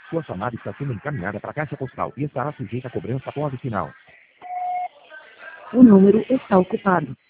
Sua chamada está sendo encaminhada para a caixa postal e estará sujeita a cobrança após o sinal. O número está ocupado.